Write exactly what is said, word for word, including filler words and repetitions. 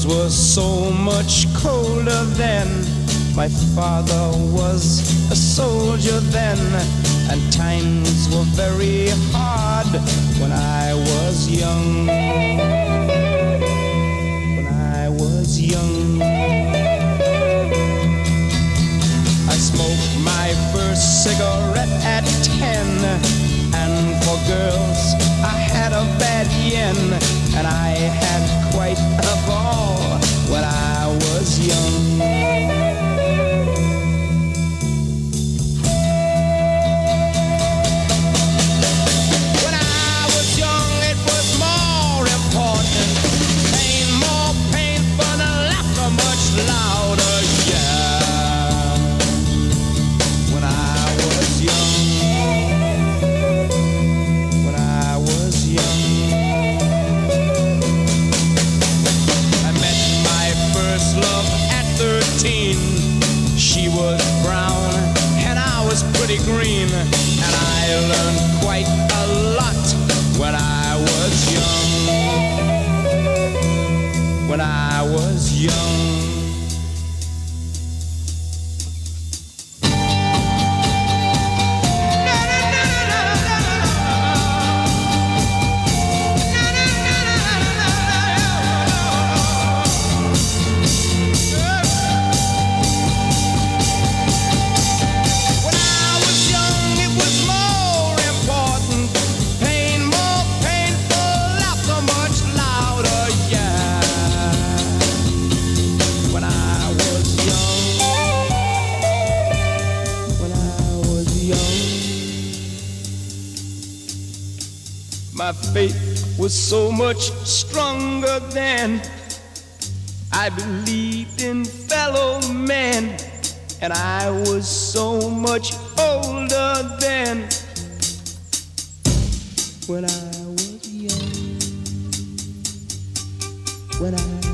world was so much colder then. My father was a soldier then, and times were very hard when I was young. When I was young, I smoked my first cigarette at ten, and for girls I had a bad yen, and I had quite a ball when I was young. Green, and I learned quite a lot when I was young. When I was young. My faith was so much stronger then. I believed in fellow men, and I was so much older then. When I was young, when I